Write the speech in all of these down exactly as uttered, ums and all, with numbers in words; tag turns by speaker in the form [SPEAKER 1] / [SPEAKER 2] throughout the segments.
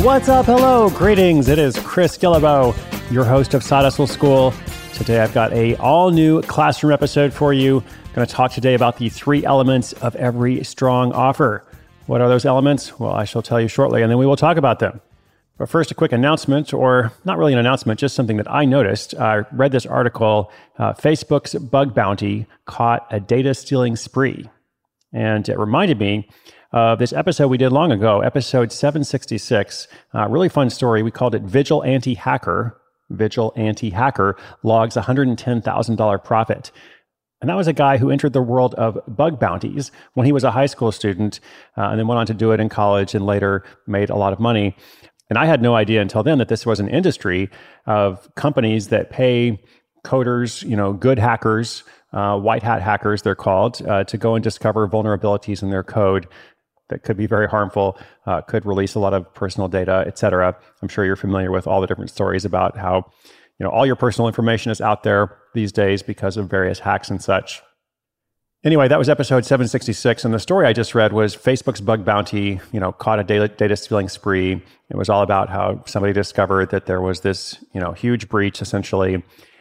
[SPEAKER 1] What's up? Hello. Greetings. It is Chris Guillebeau, your host of Side Hustle School. Today, I've got a all-new classroom episode for you. I'm going to talk today about the three elements of every strong offer. What are those elements? Well, I shall tell you shortly, and then we will talk about them. But first, a quick announcement, or not really an announcement, just something that I noticed. I read this article, uh, Facebook's bug bounty caught a data stealing spree. And it reminded me of this episode we did long ago, episode seven sixty-six. Uh, really fun story. We called it Vigil Anti-Hacker. Vigil Anti-Hacker logs one hundred ten thousand dollars profit. And that was a guy who entered the world of bug bounties when he was a high school student, uh, and then went on to do it in college and later made a lot of money. And I had no idea until then that this was an industry of companies that pay coders, you know, good hackers, uh, white hat hackers, they're called, uh, to go and discover vulnerabilities in their code that could be very harmful, uh, could release a lot of personal data, et cetera. I'm sure you're familiar with all the different stories about how, you know, all your personal information is out there these days because of various hacks and such. Anyway, that was episode seven sixty-six, and the story I just read was Facebook's bug bounty, you know, caught a data, data stealing spree. It was all about how somebody discovered that there was this, you know, huge breach, essentially.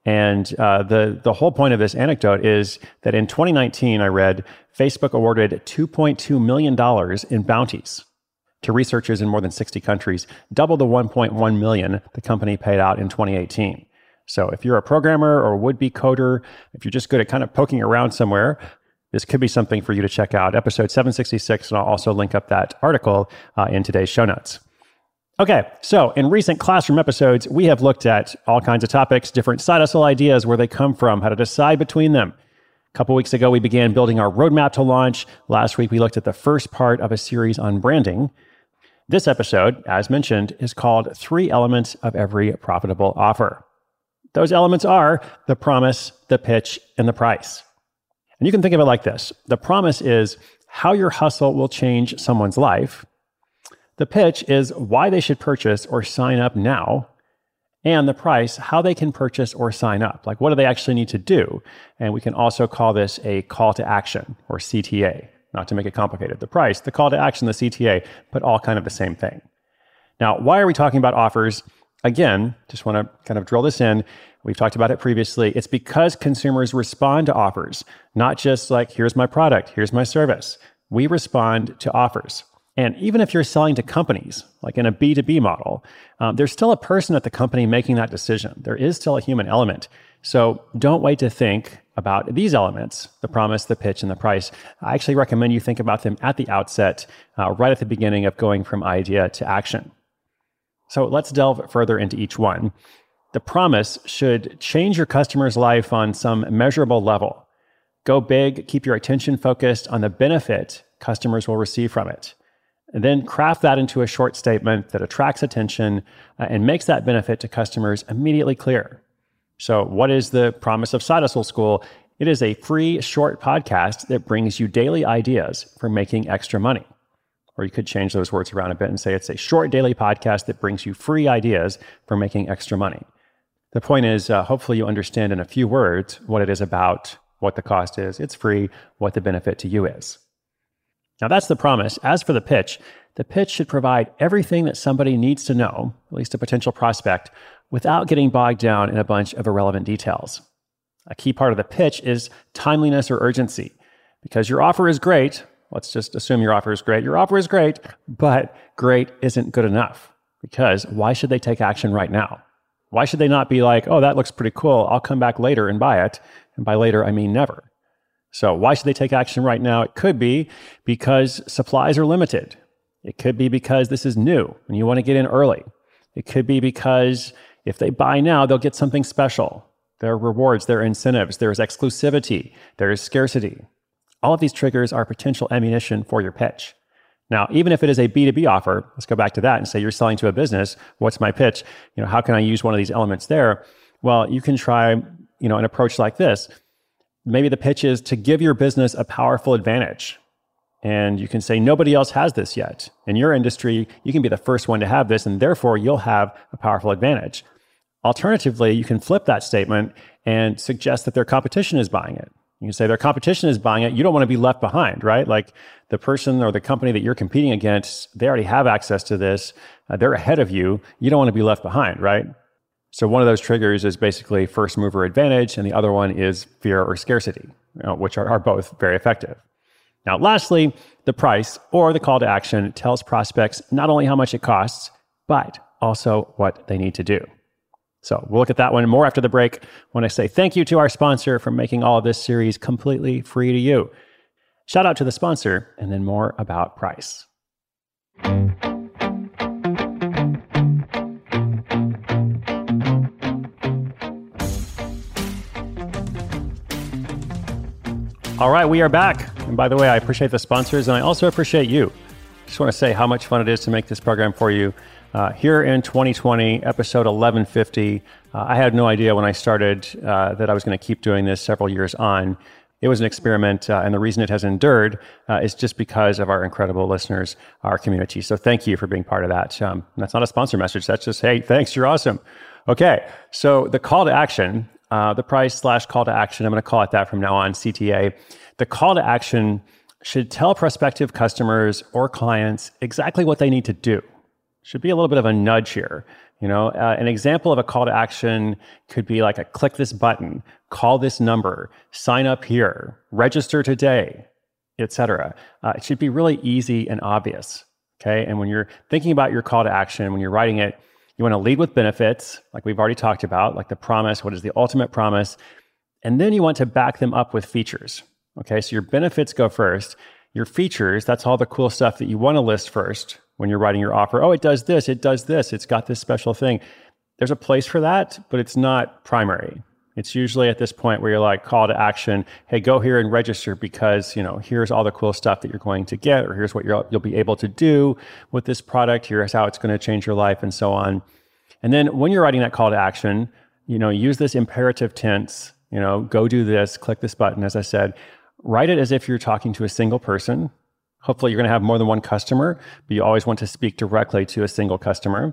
[SPEAKER 1] And uh, the, the whole point of this anecdote is that in twenty nineteen, I read, Facebook awarded two point two million dollars in bounties to researchers in more than sixty countries, double the one point one million dollars the company paid out in twenty eighteen. So if you're a programmer or would-be coder, if you're just good at kind of poking around somewhere, this could be something for you to check out. Episode seven sixty-six, and I'll also link up that article uh, in today's show notes. Okay, so in recent classroom episodes, we have looked at all kinds of topics, different side hustle ideas, where they come from, how to decide between them. A couple weeks ago, we began building our roadmap to launch. Last week, we looked at the first part of a series on branding. This episode, as mentioned, is called Three Elements of Every Profitable Offer. Those elements are the promise, the pitch, and the price. And you can think of it like this. The promise is how your hustle will change someone's life. The pitch is why they should purchase or sign up now. And the price, how they can purchase or sign up. Like, what do they actually need to do? And we can also call this a call to action, or C T A, not to make it complicated. The price, the call to action, the C T A, but all kind of the same thing. Now, why are we talking about offers? Again, just want to kind of drill this in. We've talked about it previously. It's because consumers respond to offers, not just like, here's my product, here's my service. We respond to offers. And even if you're selling to companies, like in a B two B model, um, there's still a person at the company making that decision. There is still a human element. So don't wait to think about these elements, the promise, the pitch, and the price. I actually recommend you think about them at the outset, uh, right at the beginning of going from idea to action. So let's delve further into each one. The promise should change your customer's life on some measurable level. Go big, keep your attention focused on the benefit customers will receive from it. And then craft that into a short statement that attracts attention uh, and makes that benefit to customers immediately clear. So what is the promise of Side Hustle School? It is a free short podcast that brings you daily ideas for making extra money. Or you could change those words around a bit and say it's a short daily podcast that brings you free ideas for making extra money. The point is, uh, hopefully you understand in a few words what it is about, what the cost is, it's free, what the benefit to you is. Now that's the promise. As for the pitch, the pitch should provide everything that somebody needs to know, at least a potential prospect, without getting bogged down in a bunch of irrelevant details. A key part of the pitch is timeliness or urgency, because your offer is great. Let's just assume your offer is great. Your offer is great, but great isn't good enough, because why should they take action right now? Why should they not be like, oh, that looks pretty cool, I'll come back later and buy it. And by later, I mean never. So why should they take action right now? It could be because supplies are limited. It could be because this is new and you want to get in early. It could be because if they buy now, they'll get something special. There are rewards, there are incentives, there is exclusivity, there is scarcity. All of these triggers are potential ammunition for your pitch. Now, even if it is a B two B offer, let's go back to that and say you're selling to a business. What's my pitch? You know, how can I use one of these elements there? Well, you can try, you know, an approach like this. Maybe the pitch is to give your business a powerful advantage. And you can say, nobody else has this yet. In your industry, you can be the first one to have this, and therefore you'll have a powerful advantage. Alternatively, you can flip that statement and suggest that their competition is buying it. You can say their competition is buying it. You don't want to be left behind, right? Like the person or the company that you're competing against, they already have access to this. Uh, they're ahead of you. You don't want to be left behind, right? So one of those triggers is basically first mover advantage, and the other one is fear or scarcity, you know, which are, are both very effective. Now, lastly, the price or the call to action tells prospects not only how much it costs, but also what they need to do. So we'll look at that one more after the break when I say thank you to our sponsor for making all of this series completely free to you. Shout out to the sponsor, and then more about price. All right, we are back. And by the way, I appreciate the sponsors, and I also appreciate you. Just want to say how much fun it is to make this program for you. Uh, here in twenty twenty, episode eleven fifty, uh, I had no idea when I started uh, that I was going to keep doing this several years on. It was an experiment, uh, and the reason it has endured uh, is just because of our incredible listeners, our community. So thank you for being part of that. Um, that's not a sponsor message. That's just, hey, thanks, you're awesome. Okay, so the call to action, uh, the price slash call to action, I'm going to call it that from now on, C T A. The call to action should tell prospective customers or clients exactly what they need to do. Should be a little bit of a nudge here. You know, uh, an example of a call to action could be like a click this button, call this number, sign up here, register today, et cetera. Uh, it should be really easy and obvious. Okay. And when you're thinking about your call to action, when you're writing it, you want to lead with benefits, like we've already talked about, like the promise, what is the ultimate promise? And then you want to back them up with features. Okay. So your benefits go first. Your features, that's all the cool stuff that you want to list first when you're writing your offer. Oh, it does this, it does this, it's got this special thing. There's a place for that, but it's not primary. It's usually at this point where you're like, call to action, hey, go here and register because, you know, here's all the cool stuff that you're going to get, or here's what you're, you'll be able to do with this product, here's how it's going to change your life, and so on. And then when you're writing that call to action, you know, use this imperative tense, you know, go do this, click this button, as I said. Write it as if you're talking to a single person. Hopefully you're going to have more than one customer, but you always want to speak directly to a single customer.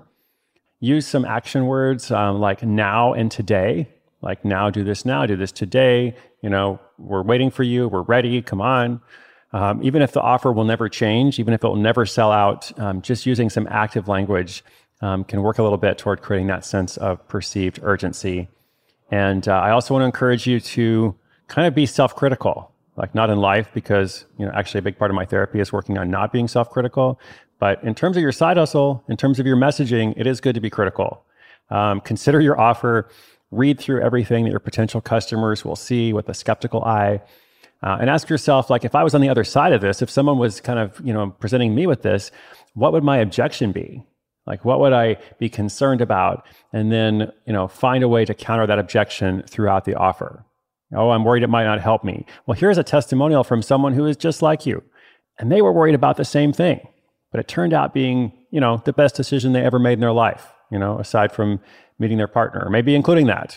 [SPEAKER 1] Use some action words um, like now and today. Like now, do this now, do this today. You know, we're waiting for you. We're ready. Come on. Um, even if the offer will never change, even if it will never sell out, um, just using some active language um, can work a little bit toward creating that sense of perceived urgency. And uh, I also want to encourage you to kind of be self-critical. Like not in life, because, you know, actually a big part of my therapy is working on not being self-critical. But in terms of your side hustle, in terms of your messaging, it is good to be critical. Um, consider your offer, read through everything that your potential customers will see with a skeptical eye, uh, and ask yourself, like, if I was on the other side of this, if someone was kind of, you know, presenting me with this, what would my objection be? Like, what would I be concerned about? And then, you know, find a way to counter that objection throughout the offer. Oh, I'm worried it might not help me. Well, here's a testimonial from someone who is just like you. And they were worried about the same thing. But it turned out being, you know, the best decision they ever made in their life, you know, aside from meeting their partner, or maybe including that.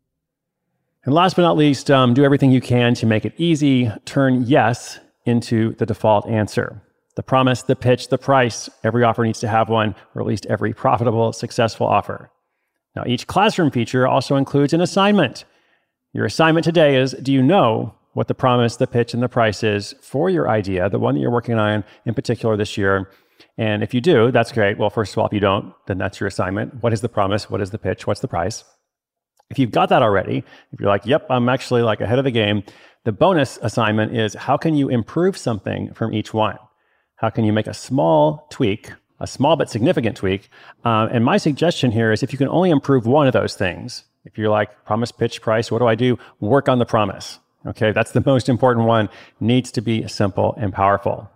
[SPEAKER 1] And last but not least, um, do everything you can to make it easy. Turn yes into the default answer. The promise, the pitch, the price. Every offer needs to have one, or at least every profitable, successful offer. Now, each classroom feature also includes an assignment. Your assignment today is, do you know what the promise, the pitch, and the price is for your idea, the one that you're working on in particular this year? And if you do, that's great. Well, first of all, if you don't, then that's your assignment. What is the promise? What is the pitch? What's the price? If you've got that already, if you're like, yep, I'm actually like ahead of the game, the bonus assignment is, how can you improve something from each one? How can you make a small tweak, a small but significant tweak? Uh, and my suggestion here is, if you can only improve one of those things, if you're like, promise, pitch, price, what do I do? Work on the promise. Okay, that's the most important one. Needs to be simple and powerful.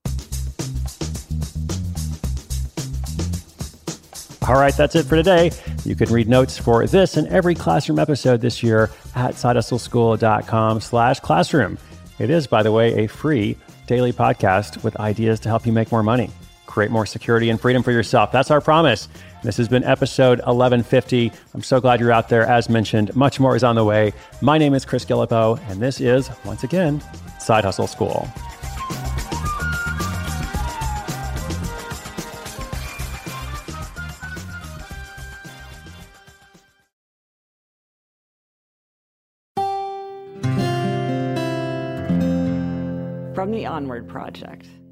[SPEAKER 1] All right, that's it for today. You can read notes for this and every classroom episode this year at sidehustleschool.com slash classroom. It is, by the way, a free daily podcast with ideas to help you make more money, create more security and freedom for yourself. That's our promise. This has been episode eleven fifty. I'm so glad you're out there. As mentioned, much more is on the way. My name is Chris Guillebeau, and this is, once again, Side Hustle School.
[SPEAKER 2] from the Onward Project.